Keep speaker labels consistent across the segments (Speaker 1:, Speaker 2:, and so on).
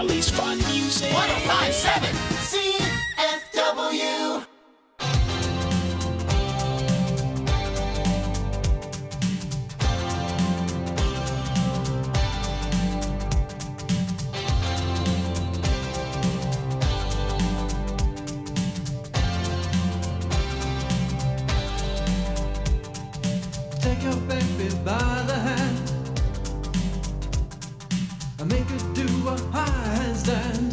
Speaker 1: Valley's fun music.
Speaker 2: 1057 CFW.
Speaker 3: Take your baby by the hand and make her do a high handstand.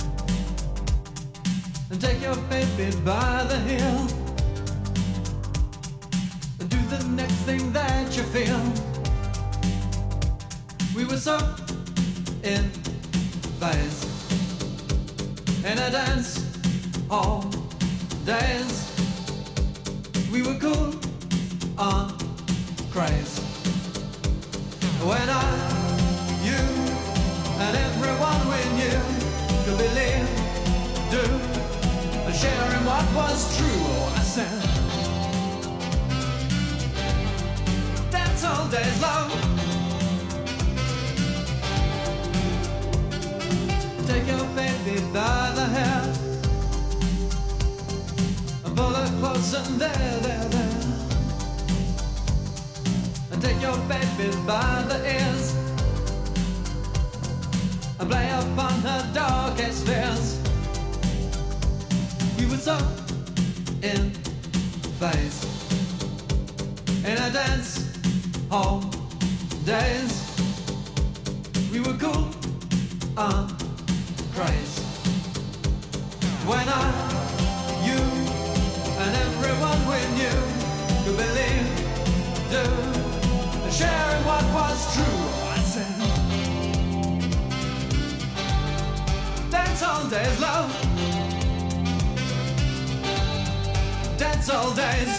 Speaker 3: And take your baby by the heel and do the next thing that you feel. We were so in phase in a dance all days. We were cool on craze. When I, you, and everyone we knew could believe, do, and share in what was true. Oh, I said, dance all days long. Take your baby by the hair and pull her close and there. Take your baby by the ears and play upon her darkest fears. We were so in phase in a dance hall days. We were cool on craze. When I, you, and everyone we knew could believe, do, sharing what was true. I said, dance all days, love. Dance all days.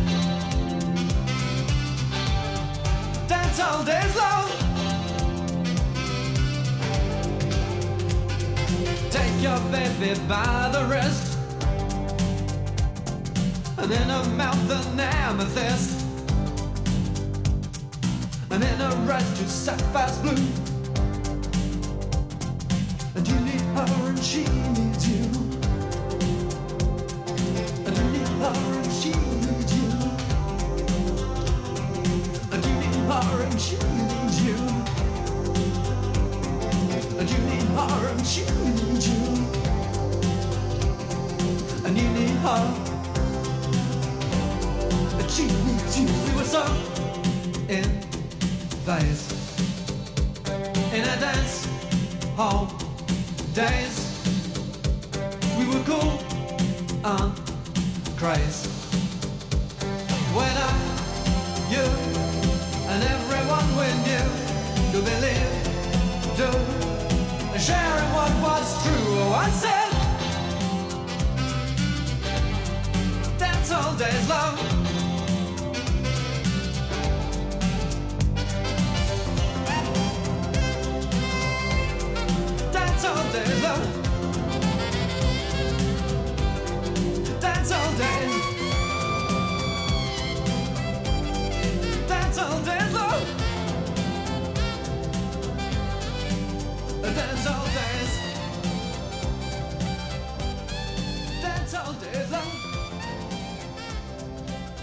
Speaker 3: Dance all days, love. Take your baby by the wrist and in her mouth an amethyst. And in a red to sapphire's blue. And you need her and she needs you. And you need her and she needs you. And you need her and she needs you. And you need her and she needs you. And you need her and she needs you. We were so in phase in a dance hall days. We were cool on craze. When I, you, and everyone we knew could believe, do, and sharing what was true. Oh, I said, dance all days, love. Dance all days, love. Dance all days. Dance all days, love. Dance all days. Dance all days, love.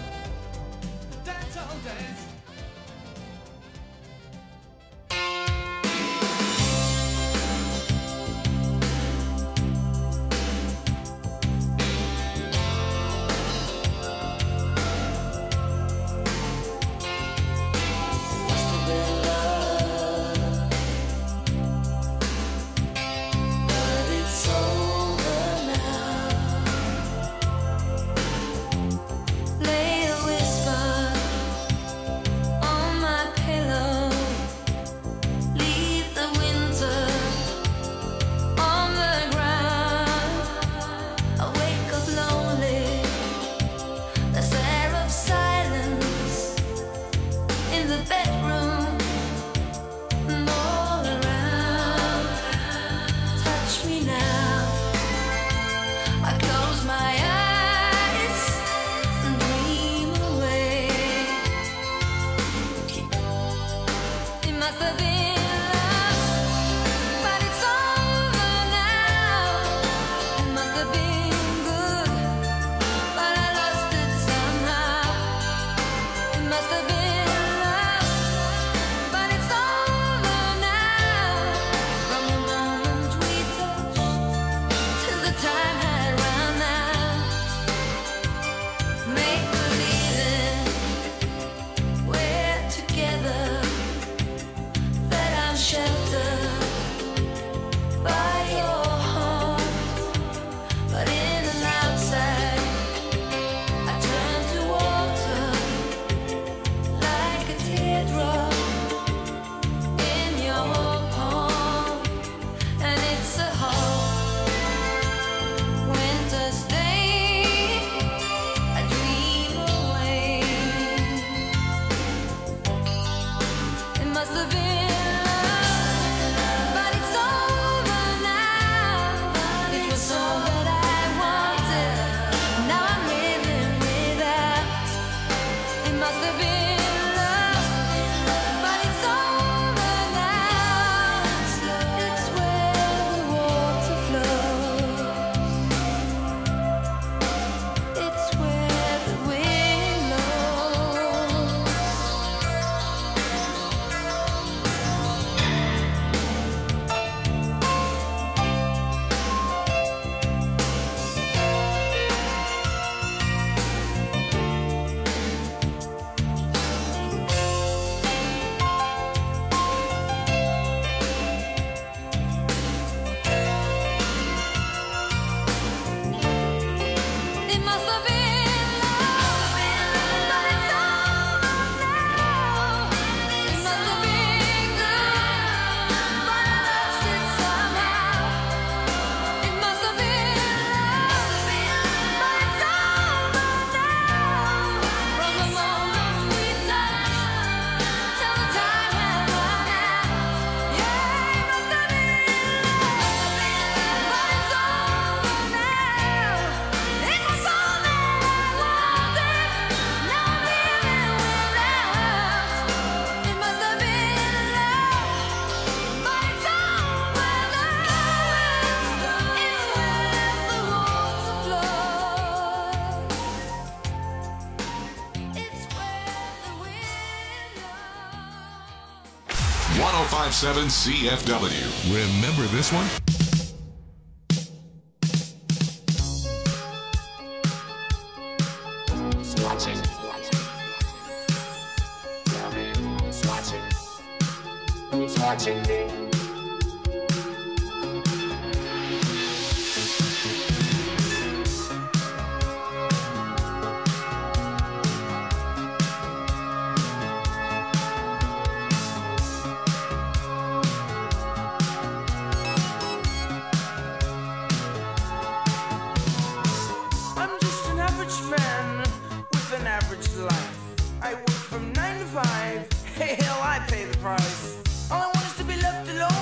Speaker 1: 1057 CFW. Remember this one?
Speaker 2: Who's watching me?
Speaker 4: I work from 9 to 5. Hey, hell, I pay the price. All I want is to be left alone.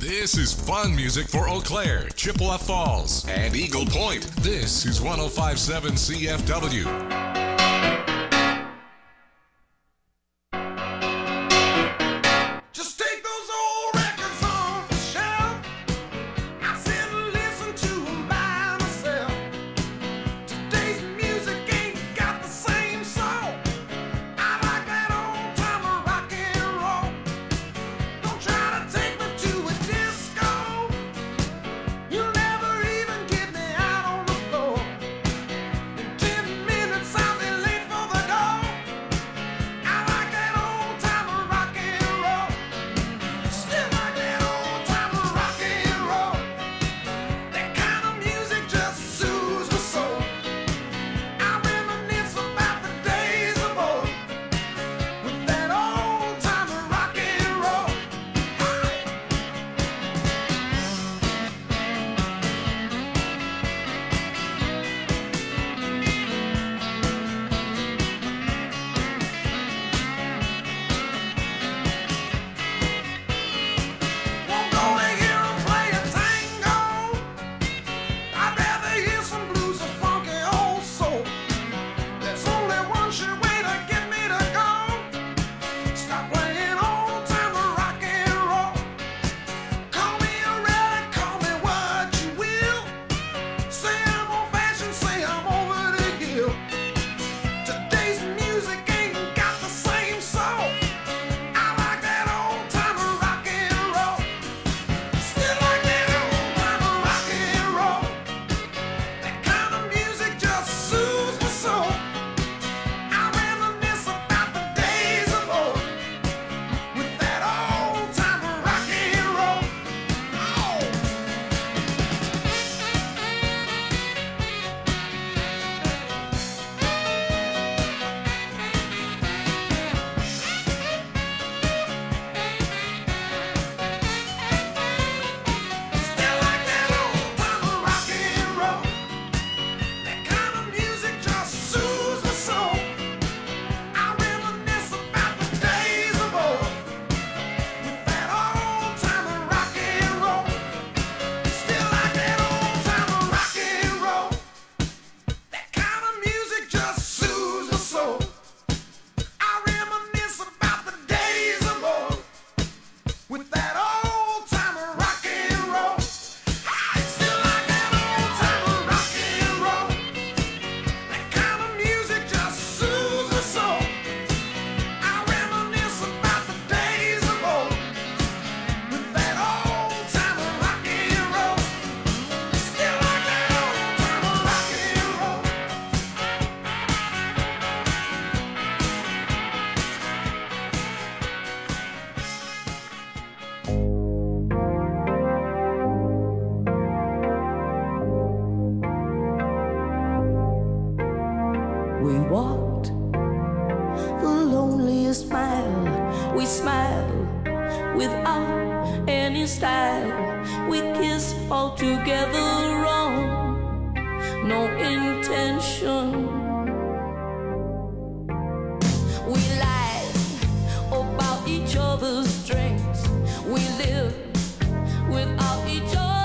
Speaker 1: This is fun music for Eau Claire, Chippewa Falls, and Eagle Point. This is 105.7 CFW.
Speaker 2: We walked the loneliest mile. We smiled without any style. We kissed all together wrong, no intention. We lied about each other's strengths. We lived without each other.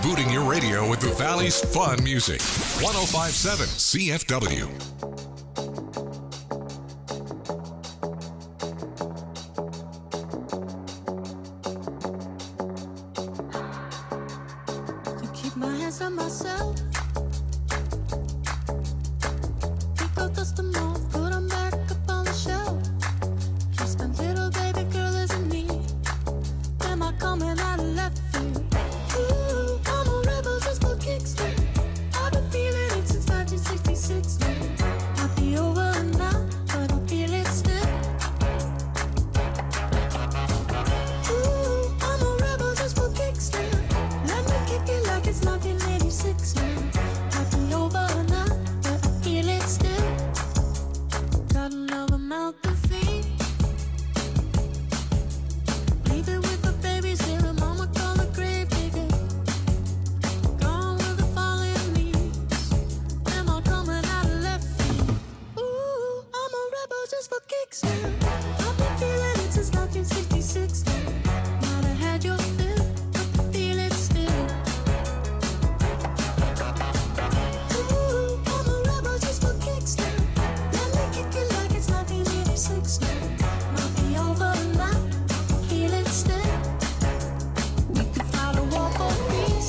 Speaker 1: rebooting your radio with the Valley's fun music. 105.7 CFW.
Speaker 4: To keep my hands on myself. Pick up, dust them off, put them back up on the shelf. Just a little baby girl isn't me. Am I coming out of left field? Ooh, I'm a rebel just for kicks. I've been feeling it since 1966 now. Might be over now, but I feel it still. Ooh, I'm a rebel just for kicks now. Let me kick it like it's 1986 now. Might be over now, but I feel it still. Got another mouth to feed. Leaving with the babies here, and mama call a grave digger. Gone with the falling leaves. Am I coming out of left field? Ooh, I'm a rebel just for kicks now. I've been feeling it since 1966 now. Might have had your fill, but I feel it still. Ooh, I'm a rebel just for kicks now. Let me kick it like it's 1986 now. Might be over now, feel it still. We could fight a war for peace.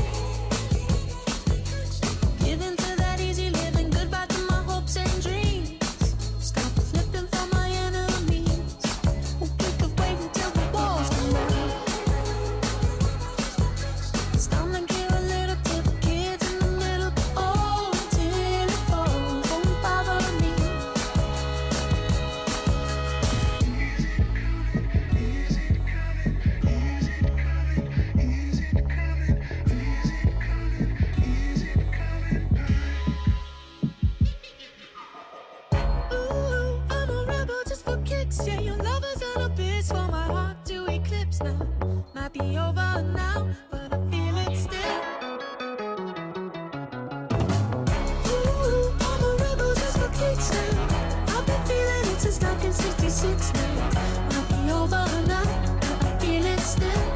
Speaker 4: Give in to that easy living, goodbye to my hopes and dreams. Stop flipping for my enemies. We could wait until the walls come out. It's time to give a little to the kids in the middle. Oh, until it falls, won't bother me. Ooh, I'm a rebel just for kicks. Yeah, your lovers and a bitch for my heart to eclipse now. Might be over now, but I feel it still. Ooh, I'm a rebel just for kicks now. I've been feeling it since 1966 now. Might be over now, but I feel it still.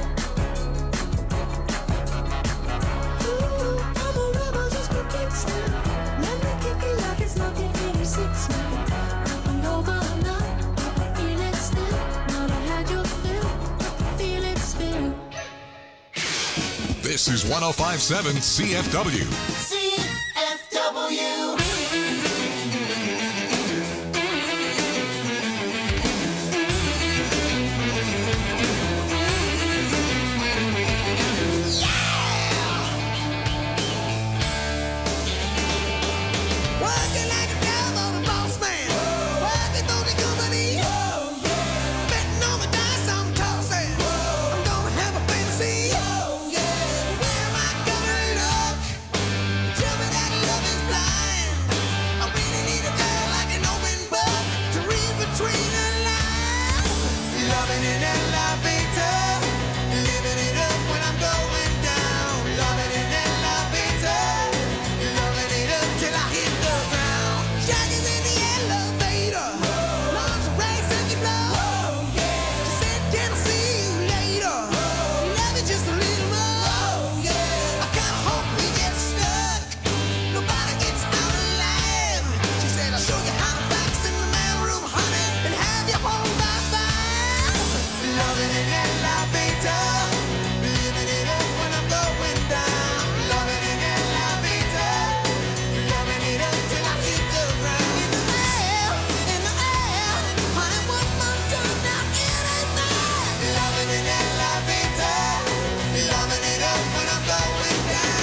Speaker 4: Ooh, I'm a rebel just for kicks now. Let me kick it like it's 1986 now. Might be over now, but I feel it still. Might have had your fill, but I feel it still.
Speaker 1: This is 105.7 CFW.
Speaker 5: CFW.
Speaker 6: Working like a dog on a boss man. Working for the company. Betting on the dice I'm tossing. I'm gonna have a fantasy. Where am I gonna look? Tell me that love is blind. I really need a girl like an open book to read between the lines. Loving in elevator. Living it up when I'm going down. Loving in elevator. Loving it up till I hit the ground. Shaggy's in the elevator. Lingerie in the blow. She said, can I see you later? Love it just a little more. I kinda hope we get stuck. Nobody gets out alive. She said, I'll show you how to fax in the mailroom, honey, and have you home by 5. Loving in elevator. Living it up when I'm going down. Loving in elevator. Loving it up till I hit the ground. In the air, honey, one more time now, it ain't there. Loving in elevator. Loving it up when I'm going down.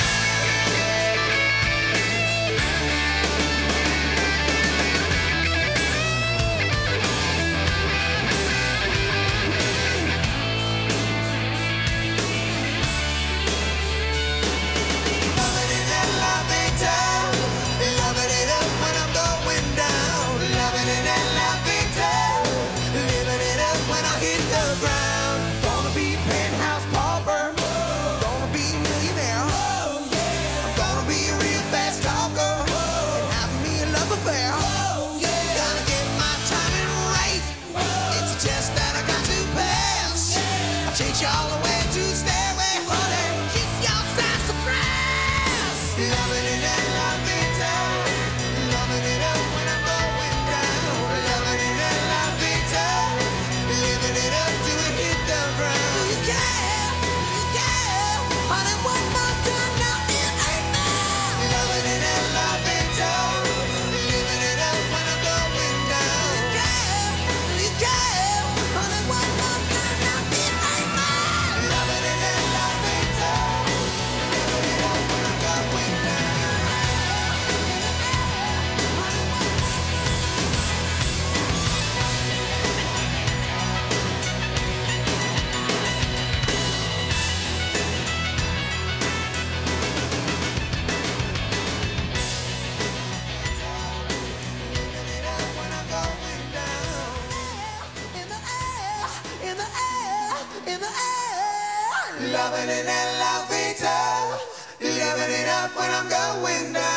Speaker 6: Loving in elevator. Loving it up when I'm going down. Loving in elevator. Living it up when I hit the ground. Gonna be penthouse pauper. Gonna be millionaire. I'm gonna be a real fast talker. And have me a love affair. Gotta get my timing right. It's a test that I got to pass. I'll take y'all away to Stairway, honey. Kiss y'all living that la vida, living it up when I'm going down.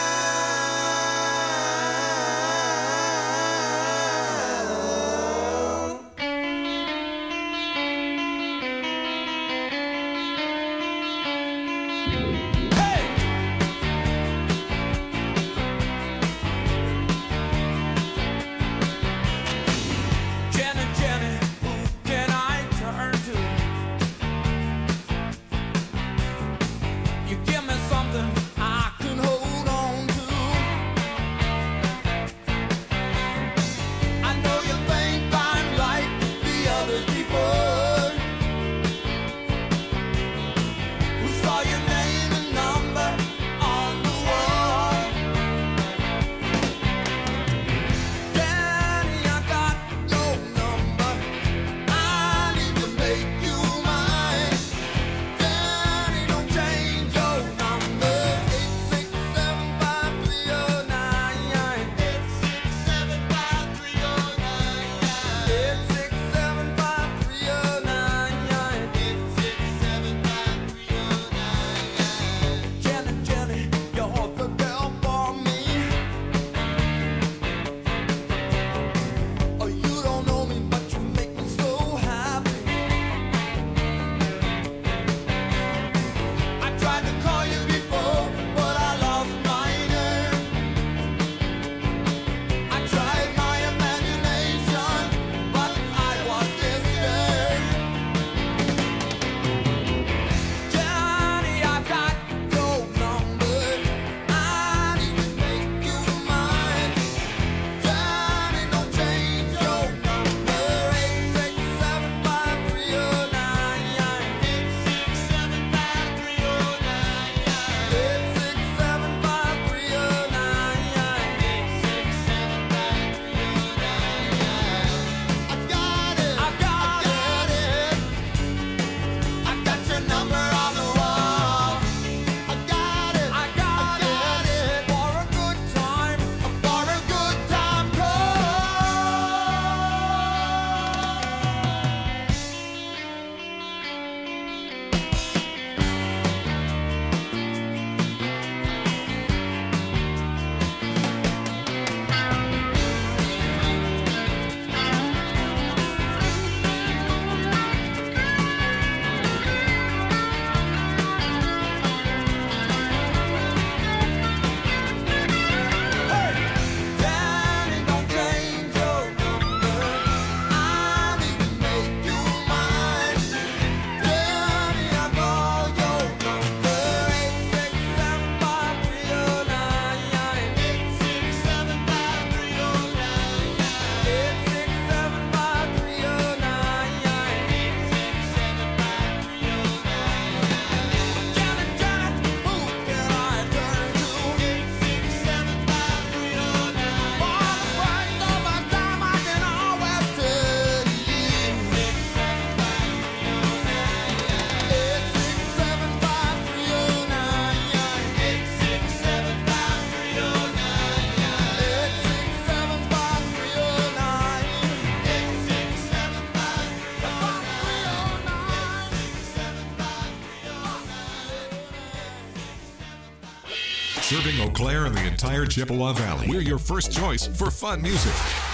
Speaker 1: Serving Eau Claire and the entire Chippewa Valley. We're your first choice for fun music.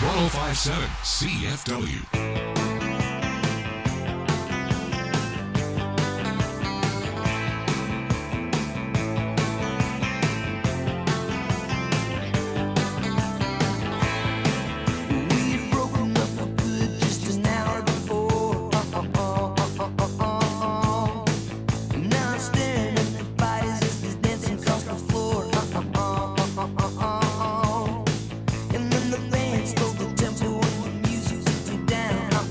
Speaker 1: 1057 CFW.
Speaker 5: And then the band stole the tempo and the music took you down.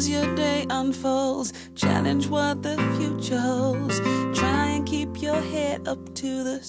Speaker 2: as your day unfolds. Challenge what the future holds. Try and keep your head up to the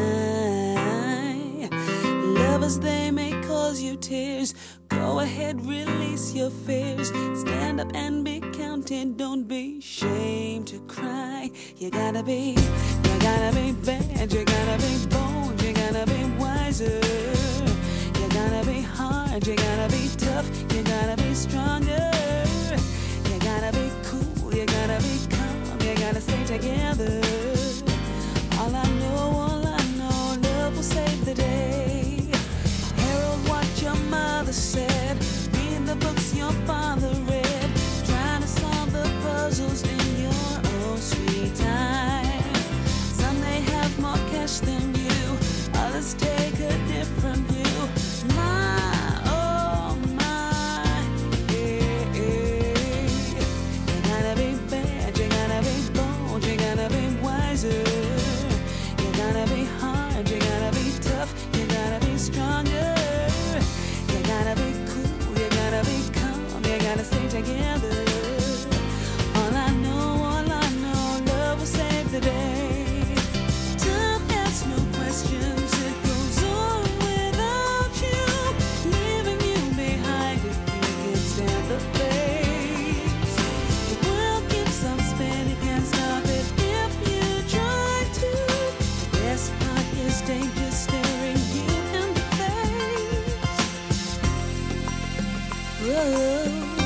Speaker 2: sky. Lovers, they may cause you tears. Go ahead, release your fears. Stand up and be counted. Don't be ashamed to cry. You gotta be bad. You gotta be bold. You gotta be wiser. You gotta be hard. You gotta be tough. You gotta be stronger. You gotta be cool. You gotta be calm. You gotta stay together. All I know, love will save the day. Herald what your mother said. Read the books your father read. Trying to solve the puzzles in your own sweet time. Some may have more cash than you. Others take a different view. My, oh my, yeah, yeah. You gotta be bad. You gotta be bold. You gotta be wiser. You gotta be hard. You gotta be tough. You gotta be stronger. You gotta be cool. You gotta be calm. You gotta stay together. All I know, love will save the day. Time asks no questions. It goes on without you, leaving you behind if you can stand the pace. The world keeps on spinning, can't stop it if you try to. The best part is danger staring you in the face. Whoa.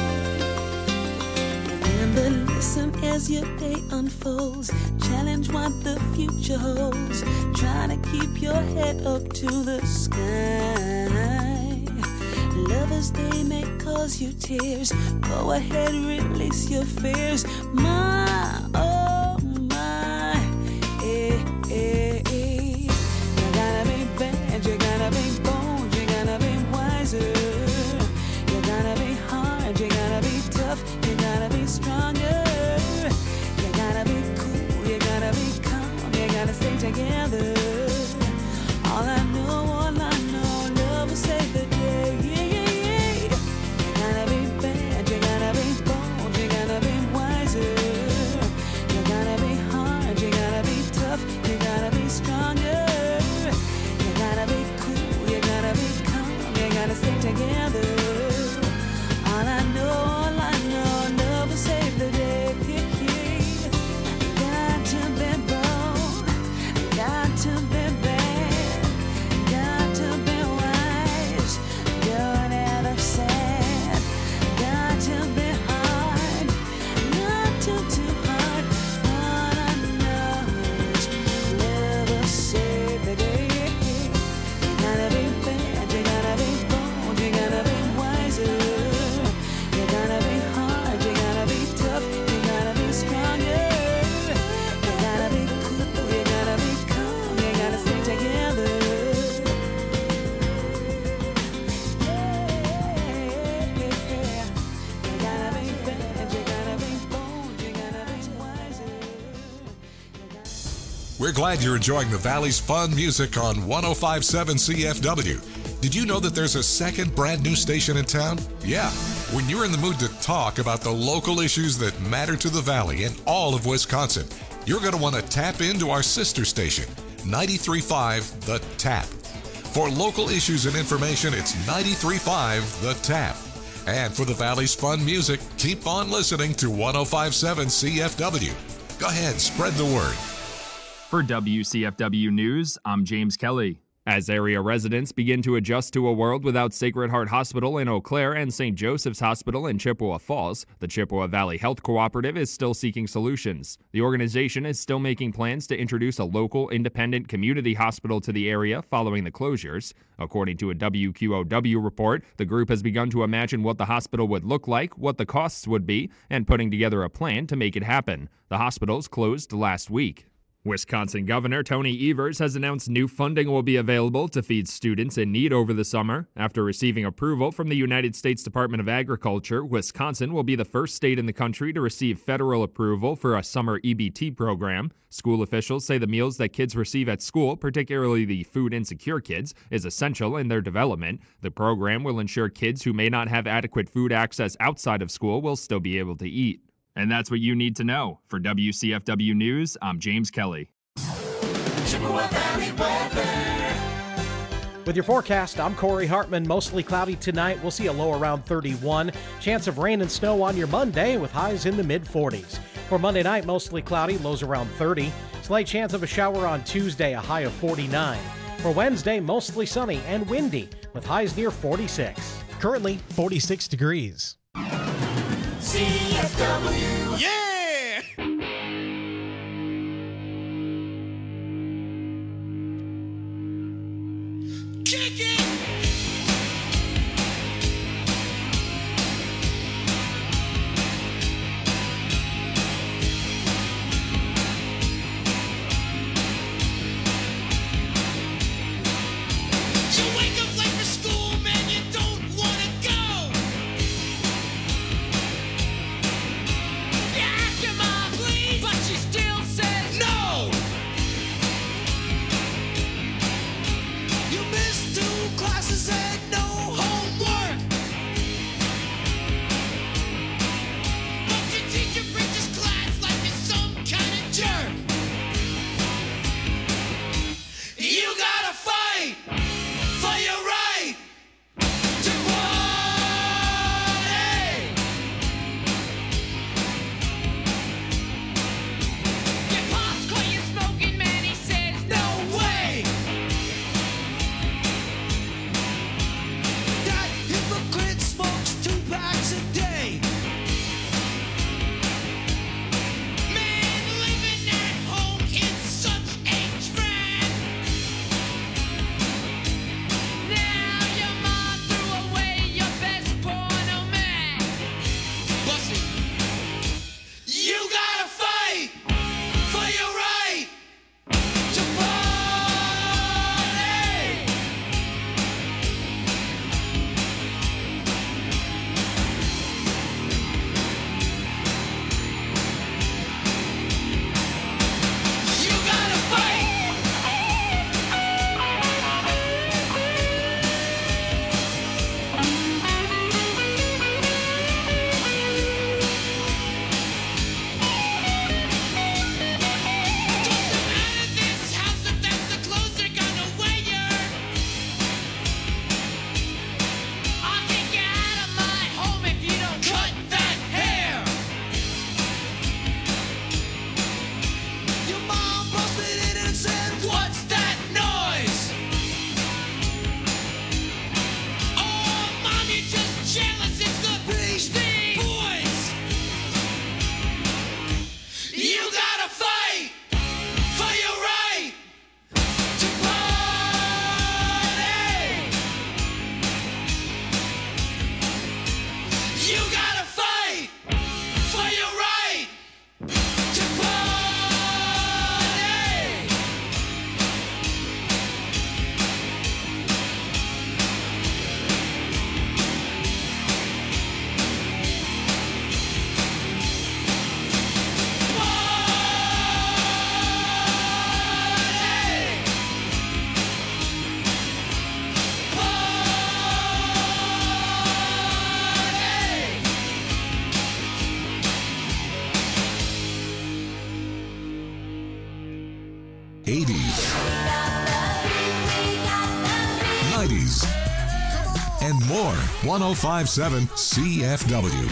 Speaker 2: Remember, listen as your day unfolds. Challenge what the future holds. Try to keep your head up to the sky. Lovers, they may cause you tears. Go ahead, release your fears. My, oh my, eh, eh, eh. You gotta be bad, you gotta be bold, you gotta be wiser. You gotta be hard, you gotta be tough, you gotta be stronger. You gotta be cool, you gotta be calm, you gotta stay together. All I know, love will save the day. Yeah, yeah, yeah. You gotta be bad, you gotta be bold, you gotta be wiser. You gotta be hard, you gotta be tough, you gotta be stronger. You gotta be cool, you gotta be calm, you gotta stay together. All I know, love will save the day. Got to be bold, got to be bad, got to be wise, don't ever sad. Got to be hard, not too hard. All I know is love will save the day. You gotta be bad, you gotta be bold, you gotta be wiser. You gotta be hard, you gotta be tough, you gotta be stronger. You gotta be cool, you gotta be calm, you gotta stay together. You gotta be bad, you gotta be bold, you gotta be wiser.
Speaker 1: We're glad you're enjoying the Valley's fun music on 105.7 CFW. Did you know that there's a second brand new station in town? Yeah. When you're in the mood to talk about the local issues that matter to the Valley and all of Wisconsin, you're going to want to tap into our sister station, 93.5 The Tap. For local issues and information, it's 93.5 The Tap. And for the Valley's fun music, keep on listening to 105.7 CFW. Go ahead, spread the word.
Speaker 5: For WCFW News, I'm James Kelly. As area residents begin to adjust to a world without Sacred Heart Hospital in Eau Claire and St. Joseph's Hospital in Chippewa Falls, the Chippewa Valley Health Cooperative is still seeking solutions. The organization is still making plans to introduce a local, independent community hospital to the area following the closures. According to a WQOW report, the group has begun to imagine what the hospital would look like, what the costs would be, and putting together a plan to make it happen. The hospitals closed last week. Wisconsin Governor Tony Evers has announced new funding will be available to feed students in need over the summer. After receiving approval from the United States Department of Agriculture, Wisconsin will be the first state in the country to receive federal approval for a summer EBT program. School officials say the meals that kids receive at school, particularly the food insecure kids, is essential in their development. The program will ensure kids who may not have adequate food access outside of school will still be able to eat. And that's what you need to know. For WCFW News, I'm James Kelly.
Speaker 6: Chippewa Valley weather.
Speaker 7: With your forecast, I'm Corey Hartman. Mostly cloudy tonight. We'll see a low around 31. Chance of rain and snow on your Monday with highs in the mid-40s. For Monday night, mostly cloudy, lows around 30. Slight chance of a shower on Tuesday, a high of 49. For Wednesday, mostly sunny and windy with highs near 46. Currently, 46 degrees.
Speaker 6: CFW. Yeah! Kick it! You wake up late for school, man, you don't want to go. You ask your mom, please, but she still says no. You missed 2 classes and no homework. But your teacher preaches class like you're some kind of jerk. You gotta fight for your right to party. Your pops caught you smoking, man, he says no way. That hypocrite smokes 2 packs a day. Man, living at home is such a trap. Now your mom threw away your best porno mag. Bust it. You gotta fight for your right to party. You gotta fight. Toss them out of this house if that's the clothes they're gonna wear. I'll kick you out of my home if you don't cut that hair. Your mom busted in and said, "What's that noise?" Oh, mom, you're just jealous. It's the Beastie Boys. You gotta fight for your right to party. You gotta fight for your right to party. Party.
Speaker 1: 80s, 90s, and more. 1057 CFW.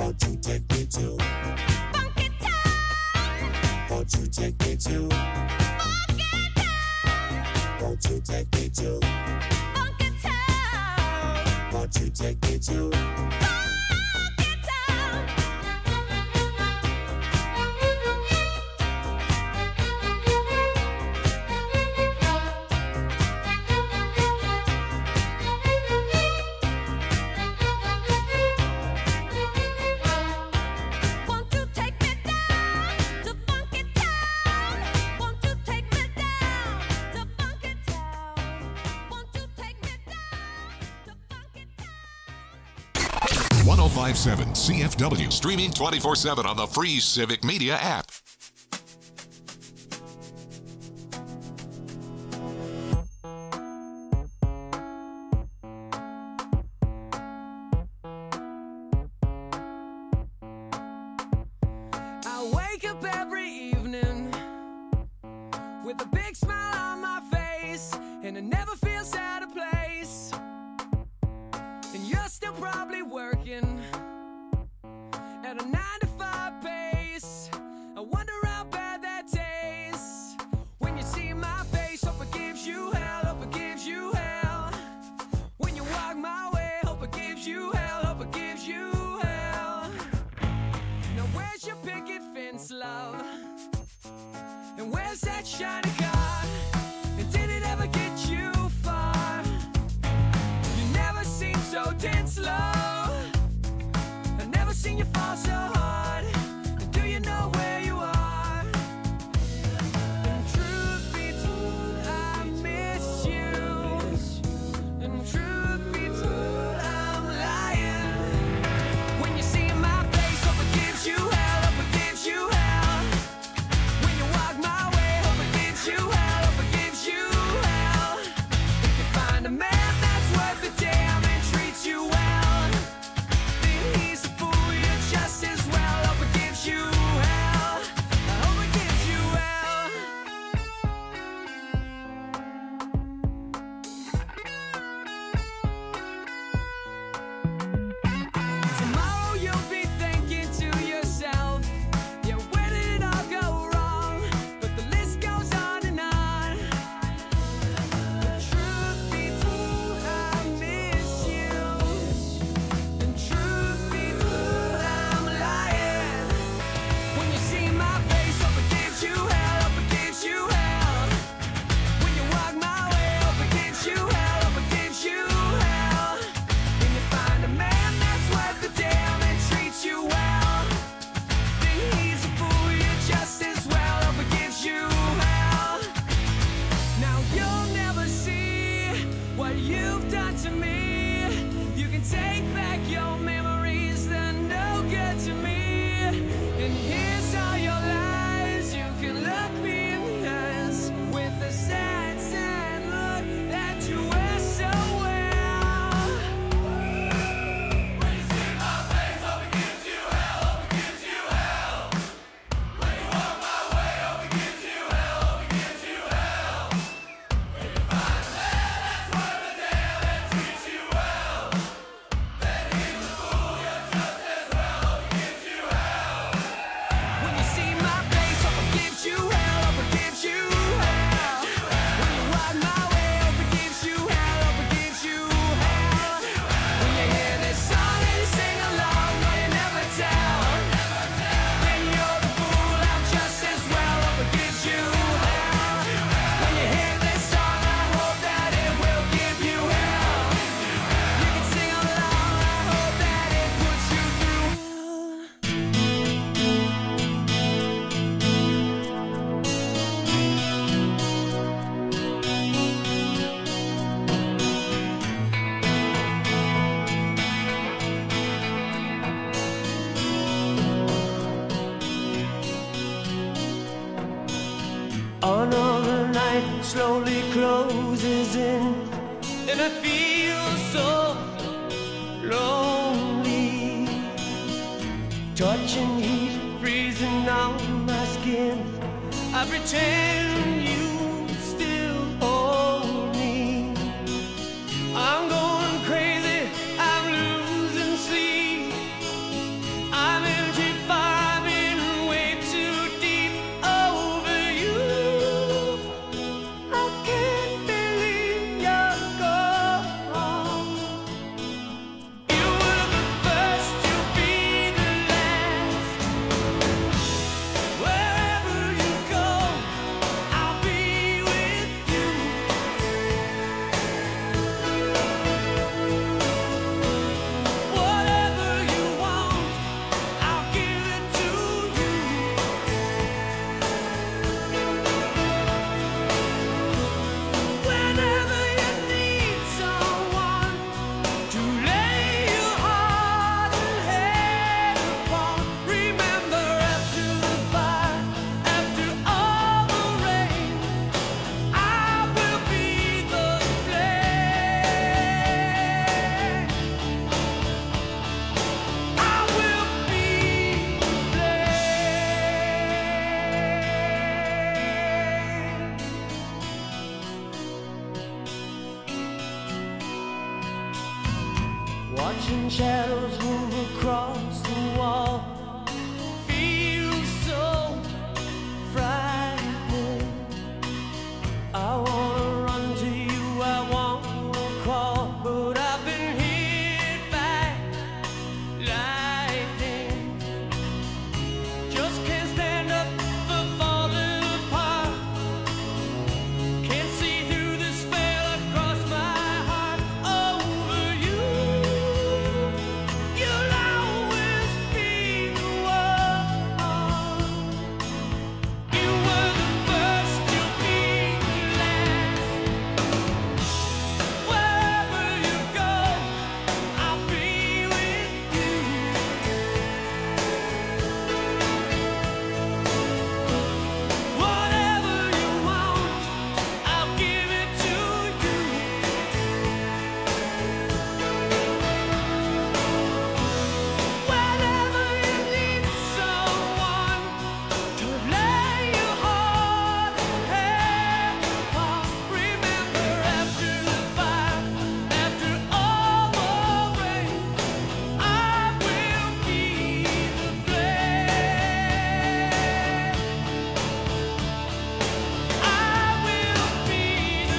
Speaker 6: Won't you take me to Funky Town? Won't you take me to Funky Town? Won't you take me to Funky Town? Won't you take me to Funky Town?
Speaker 1: 1057 CFW, streaming 24/7 on the free Civic Media app.
Speaker 8: I wake up every evening with a big smile on my face, and it never feels out of place. And you're still probably working at a 9-to-5 pace. I wonder how bad that tastes when you see my face. Hope it gives you hell, hope it gives you hell. When you walk my way, hope it gives you hell, hope it gives you hell. Now where's your picket fence, love? And where's that shiny car? And did it ever get you far? You never seem so tense, love. I've never seen you fall so hard. And do you know where you are? And truth be told, I miss you. And truth be told, I'm lying. When you see my face, hope it gives you hell, hope it gives you hell. When you walk my way, hope it gives you hell, hope it gives you hell. If you find a man that's worth the damn and treats you well, then he's a fool, you're just as well. Hope it gives you hell, I hope it gives you hell. Tomorrow you'll be thinking to yourself, yeah, where did it all go wrong? But the list goes on and on. The truth be told, I miss you. And truth be told, I'm lying. When you see my face, hope it gives you hell, hope it gives you hell. When you walk my way, hope it gives you hell, hope it gives you hell. When you find a man that's worth the damn and treats you well, then he's a fool, you're just as well. Hope it gives you hell. Now you'll never see what you've done to me. You can take back your memories, they're no good to me. And here's all your lies. You can look me in the eyes with the sad, sad look that you wear so well. When you see my face, hope it gives you hell, hope it gives you hell. When you walk my way, hope it gives you hell, hope it gives you hell. When you find a man that's worth the damn and treats you well, then he's a fool, you're just as well. Hope it gives you hell. When you see my face, hope it gives you hell, hope it gives you hell. When you walk my way, hope it gives you hell, hope it gives you hell. When you hear this song and you sing along, no, you never tell. Then you're the fool, I'm just as well. Hope it gives you hell. When you hear this song, I hope that it will give you hell. You can sing along, I hope that it puts you through hell.
Speaker 3: Another night slowly closes in, and I feel so lonely. Touching heat, freezing on my skin. I pretend you still hold me. I'm going crazy, I'm losing sleep. Watching shadows move across the wall feels so frightening. I wanna run to you, I wanna crawl, but I've been hit by lightning. Just can't stand up for falling apart. Can't see through the spell across my heart over you. You'll always be the one. You were the first, you'll be the last. Wherever you go, I'll be with you. Whatever you want, I'll give it to you. Whenever you need someone to lay your heart upon, remember after the fire, after all the rain, I will be the flame. I will be the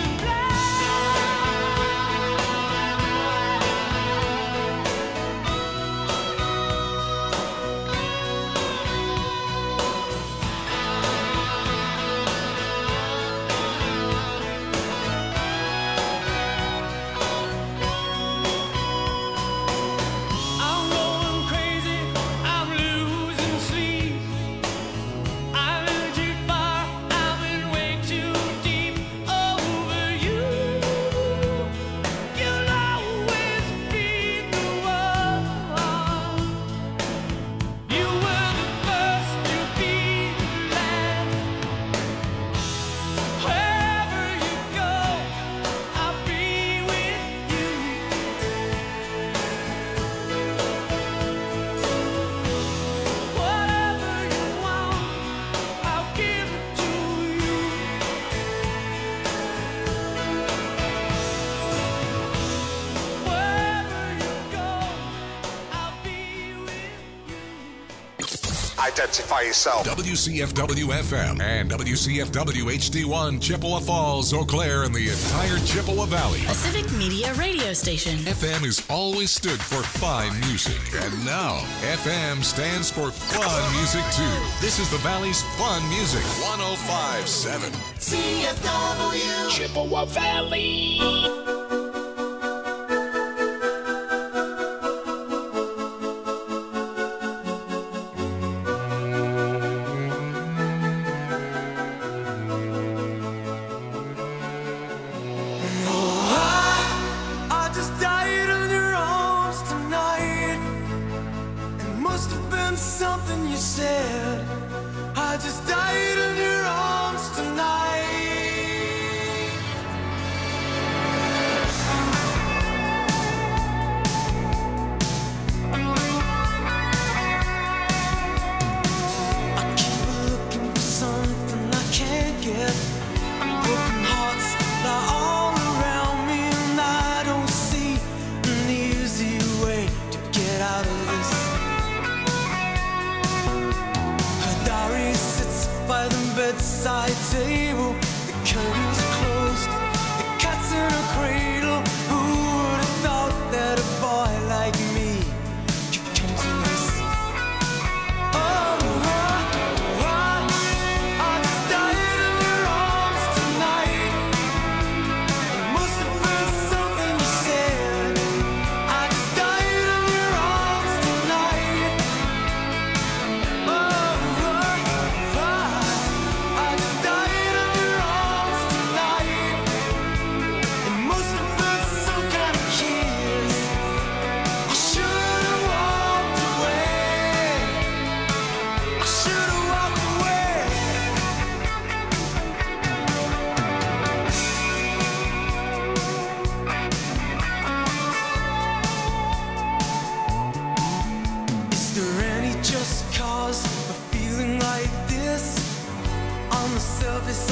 Speaker 3: I'm going crazy, I'm losing sleep. I'm in too far, I'm in way too deep over you. You'll always be the one. You were the first, you'll be the last. Wherever you go, I'll be with you. Whatever you want, I'll give it to you. Wherever you go, I'll be with you.
Speaker 1: Identify yourself. WCFW FM and WCFW HD1 Chippewa Falls, Eau Claire, and the entire Chippewa Valley.
Speaker 9: A civic media radio station.
Speaker 1: FM has always stood for fine music, and now FM stands for fun music too. This is the Valley's fun music, 105.7.
Speaker 6: CFW.
Speaker 10: Chippewa Valley.
Speaker 3: I just died in your arms tonight. It must have been something you said. I just died in your arms tonight. I keep looking for something I can't get. Broken hearts lie all around me, and I don't see an easy way to get out of this. Her diary sits by the bedside table.